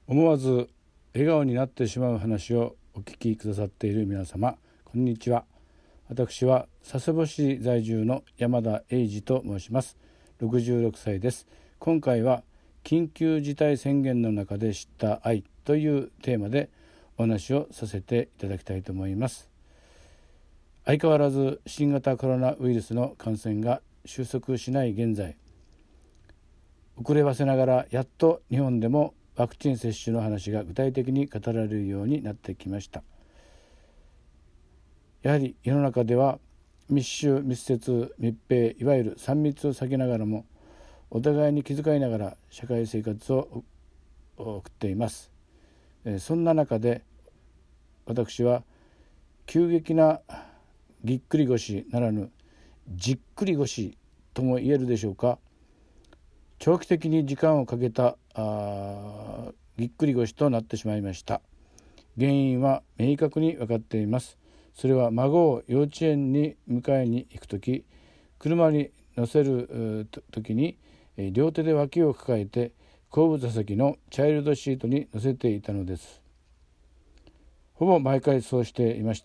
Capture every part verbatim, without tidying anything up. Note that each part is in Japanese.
思わず笑顔になってしまう話をお聞きくださっている皆様、こんにちは。私は佐世保市在住の山田英二と申します。ろくじゅうろくさいです。今回は緊急事態宣言の中で知った愛というテーマでお話をさせていただきたいと思います。相変わらず新型コロナウイルスの感染が収束しない現在、遅ればせながらやっと日本でもワクチン接種の話が具体的に語られるようになってきました。やはり世の中では密集密接密閉、いわゆるさん密を避けながらもお互いに気遣いながら社会生活を送っています。そんな中で私は急激なぎっくり腰ならぬじっくり腰とも言えるでしょうか、長期的に時間をかけたあぎっくり腰となってしまいました。原因は明確に分かっています。それは孫を幼稚園に迎えに行くとき、車に乗せるときに両手で脇を抱えて後部座席のチャイルドシートに乗せていたのです。ほぼ毎回そうしていました。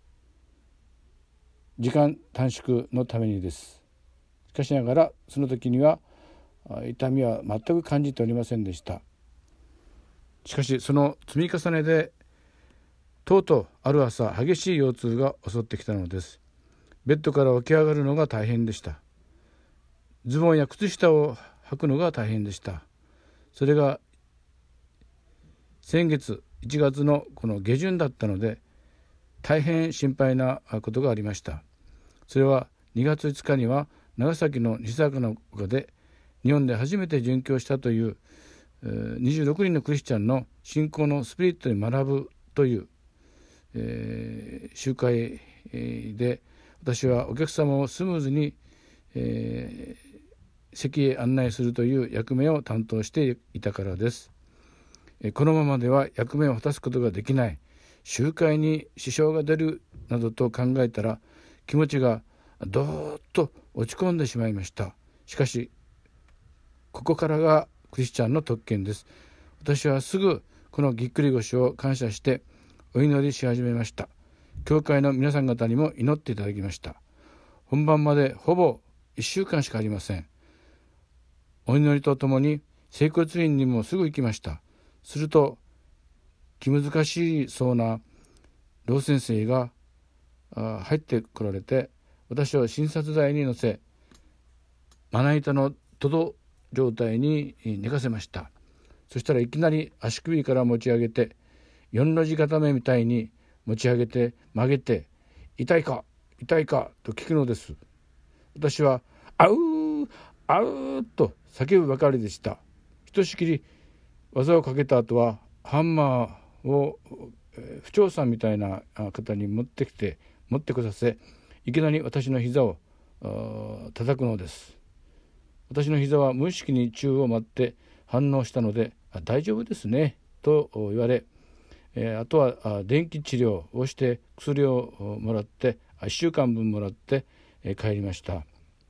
時間短縮のためにです。しかしながらその時には痛みは全く感じておりませんでした。しかしその積み重ねでとうとうある朝激しい腰痛が襲ってきたのです。ベッドから起き上がるのが大変でした。ズボンや靴下を履くのが大変でした。それが先月いちがつのこの下旬だったので大変心配なことがありました。それはにがついつかには長崎の西坂の丘で日本で初めて殉教したというにじゅうろくにんのクリスチャンの信仰のスピリットに学ぶという、えー、集会で私はお客様をスムーズに、えー、席へ案内するという役目を担当していたからです。このままでは役目を果たすことができない、集会に支障が出るなどと考えたら気持ちがどーっと落ち込んでしまいました。しかしここからがクリスチャンの特権です。私はすぐこのぎっくり腰を感謝してお祈りし始めました。教会の皆さん方にも祈っていただきました。本番までほぼいっしゅうかんしかありません。お祈りとともに整骨院にもすぐ行きました。すると気難しそうな老先生が入ってこられて、私を診察台に乗せまな板のトド状態に寝かせました。そしたらいきなり足首から持ち上げてよんの字固めみたいに持ち上げて曲げて、痛いか痛いかと聞くのです。私はあうーあうーと叫ぶばかりでした。ひとしきり技をかけた後はハンマーを不調さんみたいな方に持ってきて持ってこさせ、いきなり私の膝を叩くのです。私の膝は無意識に宙を待って反応したので、大丈夫ですねと言われ、えー、あとは電気治療をして薬をもらっていっしゅうかんぶんもらって、えー、帰りました。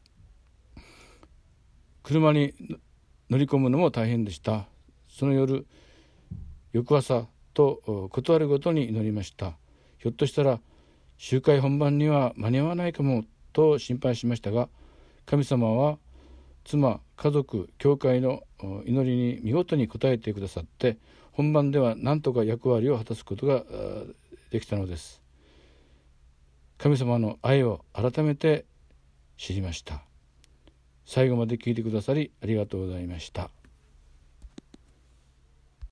車に乗り込むのも大変でした。その夜、翌朝と断るごとに祈りました。ひょっとしたら集会本番には間に合わないかもと心配しましたが、神様は妻、家族、教会の祈りに見事に応えてくださって、本番では何とか役割を果たすことができたのです。神様の愛を改めて知りました。最後まで聞いてくださりありがとうございました。